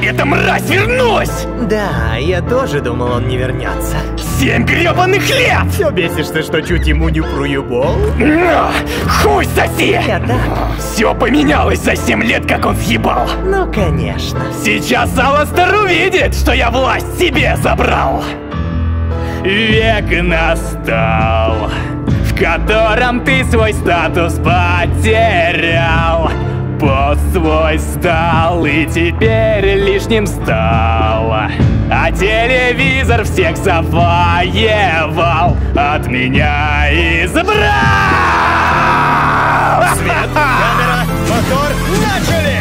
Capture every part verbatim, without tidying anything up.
Эта мразь вернулась! Да, я тоже думал, он не вернется. Семь гребаных лет! Все бесишься, что чуть ему не проебал? Хуй соси! Я так. Все поменялось за семь лет, как он съебал. Ну, конечно. Сейчас Аластер увидит, что я власть себе забрал. Век настал, в котором ты свой статус потерял. Пост свой стал и теперь лишним стал. А телевизор всех завоевал, от меня и забрал. Свет, камера, мотор, начали!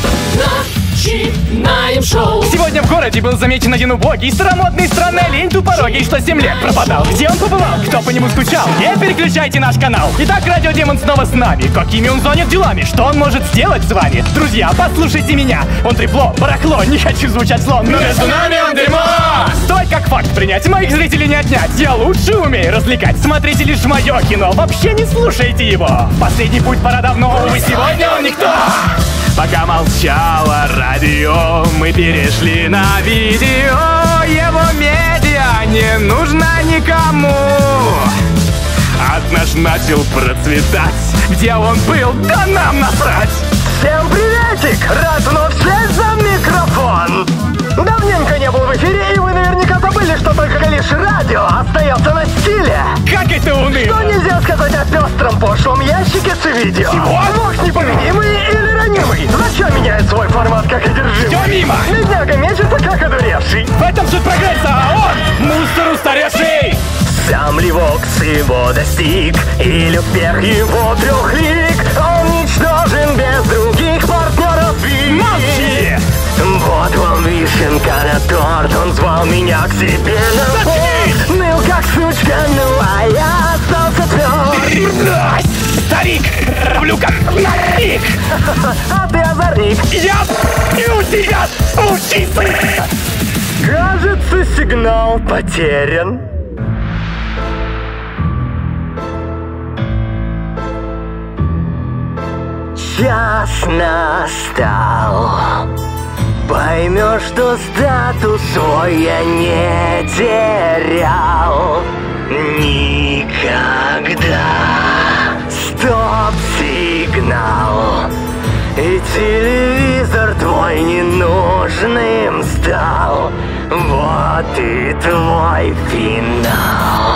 Начинаем шоу! Сегодня в городе был замечен один убогий, старомодный, странный олень тупорогий, что семь лет пропадал. Где он побывал? Кто по нему скучал? Не переключайте наш канал. Итак, Радио Демон снова с нами. Какими он занят делами? Что он может сделать с вами? Друзья, послушайте меня. Он трепло, барахло, не хочу звучать злом, но между нами он дерьмо! Стоит как факт принять, моих зрителей не отнять. Я лучше умею развлекать. Смотрите лишь мое кино, вообще не слушайте его. Последний путь пора давно, увы, сегодня он никто. Пока молчало радио, мы перешли на видео. Его медиа не нужно никому. Ад наш начал процветать. Где он был, да нам насрать. Всем приветик! Рад вновь сесть за микрофон. Давненько не был в эфире, и вы наверняка забыли, что только лишь радио остается на стиле. Как это уныло! Что нельзя сказать о пестром пошлом ящике с видео? Вождь непобедимый или ранимый? Зачем меняет свой формат, как одержимый? Все мимо! Бедняга мечется, как одуревший. В этом суть прогресса, а он мусор устаревший! Сам Ливокс его достиг, или успех его трех лиг. Он ничтожен без других партнеров. Молчи! Вот вам вишенка на торт, он звал меня к себе на борт. Ныл как сучка, ну а я остался тверд. Старик, люблю как нарик. А ты озорник. Я бью тебя, сучий сын! Кажется, сигнал потерян. Час настал. Поймешь, что статус свой я не терял никогда. Стоп-сигнал. И телевизор твой ненужным стал. Вот и твой финал.